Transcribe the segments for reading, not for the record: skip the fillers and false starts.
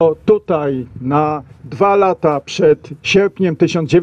Tutaj na 2 lata przed sierpniem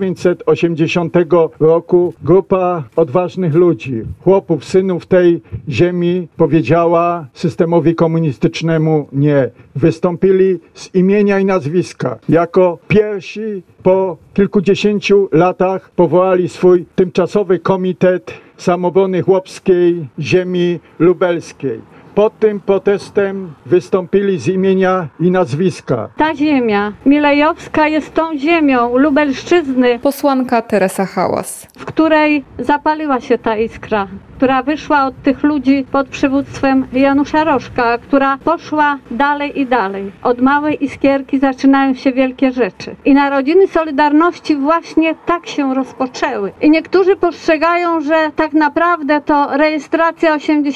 1980 roku grupa odważnych ludzi, chłopów, synów tej ziemi powiedziała systemowi komunistycznemu nie. Wystąpili z imienia i nazwiska. Jako pierwsi po kilkudziesięciu latach powołali swój tymczasowy komitet samoobrony chłopskiej ziemi lubelskiej. Pod tym protestem wystąpili z imienia i nazwiska. Ta ziemia milejowska jest tą ziemią Lubelszczyzny, Posłanka Teresa Hałas. w której zapaliła się ta iskra, która wyszła od tych ludzi pod przywództwem Janusza Rożka, która poszła dalej i dalej. Od małej iskierki zaczynają się wielkie rzeczy. I narodziny Solidarności właśnie tak się rozpoczęły. I niektórzy postrzegają, że tak naprawdę to rejestracja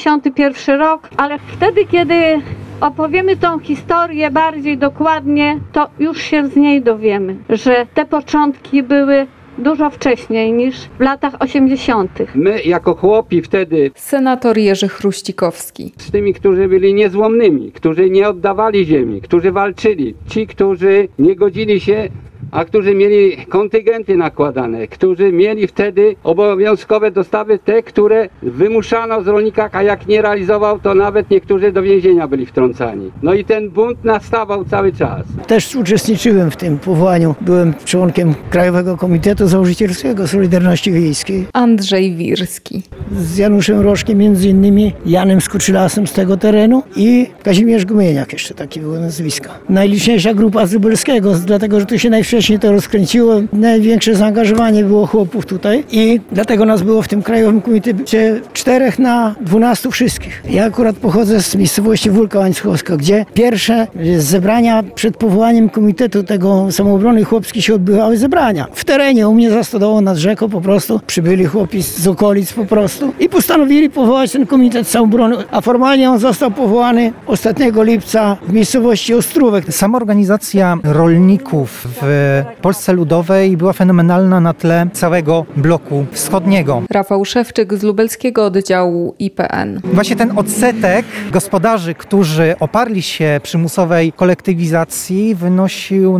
81 rok, ale wtedy, kiedy opowiemy tą historię bardziej dokładnie, to już się z niej dowiemy, że te początki były dużo wcześniej niż w latach 80. My jako chłopi wtedy Senator Jerzy Chruścikowski. z tymi, którzy byli niezłomnymi, którzy nie oddawali ziemi, którzy walczyli, ci, którzy nie godzili się, a którzy mieli kontyngenty nakładane, którzy mieli wtedy obowiązkowe dostawy, te, które wymuszano z rolnika, a jak nie realizował, to nawet niektórzy do więzienia byli wtrącani. No i ten bunt nastawał cały czas. Też uczestniczyłem w tym powołaniu. Byłem członkiem Krajowego Komitetu Założycielskiego Solidarności Wiejskiej. Andrzej Wirski. Z Januszem Rożkiem, między innymi Janem Skuczylasem z tego terenu i Kazimierz Gumieniak, jeszcze takie były nazwiska. Najliczniejsza grupa z Lubelskiego, dlatego że tu się najwcześniej to rozkręciło. Największe zaangażowanie było chłopów tutaj i dlatego nas było w tym Krajowym Komitecie 4 na 12 wszystkich. Ja akurat pochodzę z miejscowości Wólka Łańcuchowska, gdzie pierwsze zebrania przed powołaniem Komitetu tego Samoobrony Chłopskiej się odbywały zebrania. W terenie u mnie za stodołą nad rzeką po prostu przybyli chłopi z okolic po prostu i postanowili powołać ten Komitet Samoobrony, a formalnie on został powołany ostatniego lipca w miejscowości Ostrówek. Samoorganizacja rolników w Polsce Ludowej była fenomenalna na tle całego bloku wschodniego. Rafał Szewczyk z lubelskiego oddziału IPN. Właśnie ten odsetek gospodarzy, którzy oparli się przymusowej kolektywizacji, wynosił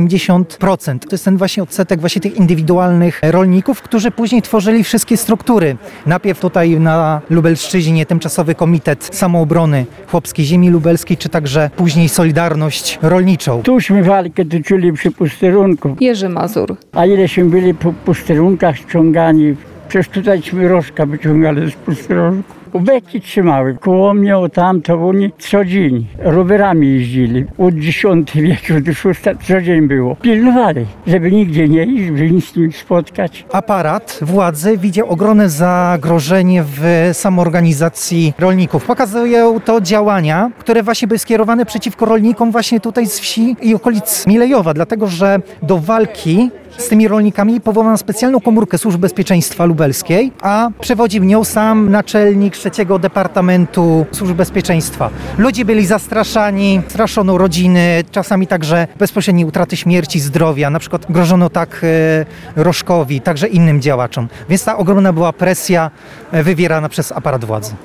80%. To jest ten właśnie odsetek właśnie tych indywidualnych rolników, którzy później tworzyli wszystkie struktury. Najpierw tutaj na Lubelszczyźnie tymczasowy Komitet Samoobrony Chłopskiej Ziemi Lubelskiej, czy także później Solidarność Rolniczą. Tuśmy walkę toczyli przy posterunku. Jerzy Mazur. A ileśmy byli po posterunkach ściągani. Przecież tutayśmy Rożka wyciągali z posterunku. Ubeki trzymały. Koło mnie o tamto oni co dzień rowerami jeździli. Od X wieku do VI co dzień było. Pilnowali, żeby nigdzie nie iść, żeby nic nie spotkać. Aparat władzy widział ogromne zagrożenie w samoorganizacji rolników. Pokazują to działania, które właśnie były skierowane przeciwko rolnikom właśnie tutaj z wsi i okolic Milejowa, dlatego że do walki z tymi rolnikami powołano specjalną komórkę Służby Bezpieczeństwa Lubelskiej, a przewodził nią sam naczelnik 3. Departamentu Służby Bezpieczeństwa. Ludzie byli zastraszani, straszono rodziny, czasami także bezpośredniej utraty śmierci, zdrowia. Na przykład grożono tak Rożkowi, także innym działaczom. Więc ta ogromna była presja wywierana przez aparat władzy.